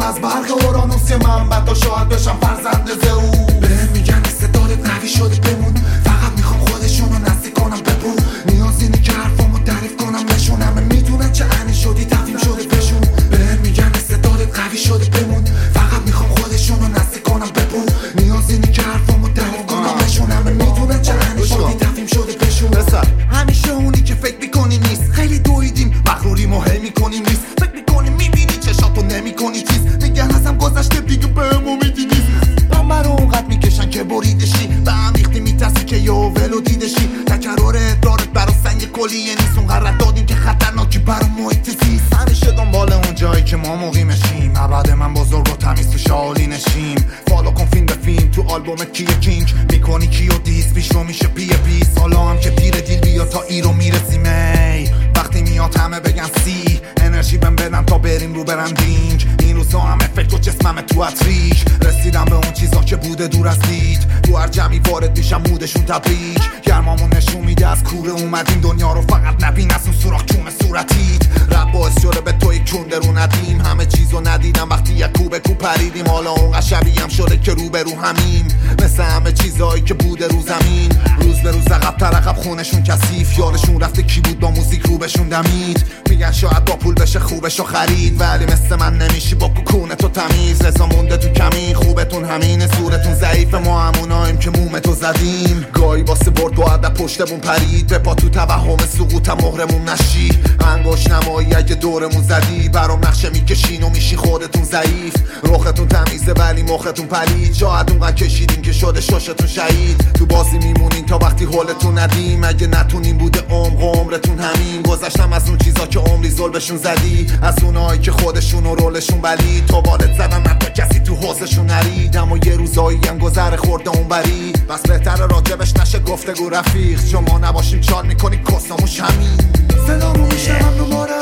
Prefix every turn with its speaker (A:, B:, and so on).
A: از برق اورانوس منبع تا شاید بشم فرزند زئوس. بهم میگن استعدادت قوی شده بمون، فقط میخوام خودشونو نزدیک کنم ببون. نیاز اینه که حرفامو تعریف کنم نشونم، میدونن چه عنی شدی تفهیم شده بشون. بهم میگن استعدادت قوی شده بمون، فقط میخوام خودشونو نزدیک کنم ببون. نیاز اینه که حرفامو تعریف کنم نشونم، میدونن چه عنی شدی تفهیم شده بشون. همیشه اونی که فکر میکنی نیست، خیلی دویدیم مغروری مهم میکنیم نیست. فکر میکنی میبینی چشاتو نمیکنی چیز، میگن ازم گذشته دیگه بهم امیدی نیست. رو اونقدر میکشن که بریدشی، به هم ریختی میترسی که یه ولو دیدشی. تکرار ادرارت برا سنگ کلیه نیست، اونقدر رد دادیم که خطرناکی برا محیط زیست. همیشه دنبال اون جایی که ما مقیمشیم، ابد من بزرگ و تمیز تو شالی نشیم. فالو کن فیلم به فیلم تو آلبوم کیه کینگ، میکنی کیو دیس پیش رو میشه پیه پیس. حالا هم که پیر دیل بیا تا ای رو میرسیم. وقتی میاد همه بگن سی، انرژی بهم بدن تا بریم رو برندینگ. این روزا همه فکر و جسمم تو اتریک، رسیدم به اون چیزا که بوده دور از دید. تو هر جمعی وارد میشم مودشون تبریک، گرمامون نشون میده از کوره اومدیم. دنیا رو فقط نبین از اون سوراخ کون صورتیت. رب باعث شده به توی کون درو ندیم، همه چیزو ندیدم وقتی یک کوبه کو پریدیم. حالا اون شبیهم شده که رو به رو همیم، مثل همه چیزایی که بوده رو زمین. روز به روز عقب عقب خونشون کثیف، یادشون رفته کی بود با موزیک رو بهشون دمید. میگن شاید با پول بشه خوبشو خرید، ولی مثل من نمیشی با کوکونه تو تمیز. رضا مونده تو کمی خوبتون همینه، صورتون ضعیف ما هموناییم که مومتو زدیم. گاهی واسه برد و عدد پشتمون پرید، به پا تو توهم سقوط مهرمون نشی. انگوش نمایی اگه دورمون زدی، برام نقشه میکشین و میشی خودتون ضعیف. رختون تمیزه ولی مختون پلید، شاید اونقدر کشیدین که شده ششتون شهید. تو بازی میمونین تا وقتی حالتون ندیم، اگه نتونین بوده عمرتون همین. گذشتم از اون چیزا که عمری ظلمشون زدی، از اونایی که خودشون و رولشون بلی. تو وارد زدن حتی کسی تو حوزشون نرید، اما یه روزایی هم گذر خورده اون بری. بس بهتره راجبش نشه گفتگو رفیق، چون ما نباشیم چال میکنی کسناموش همین. صدامو میشنم دوباره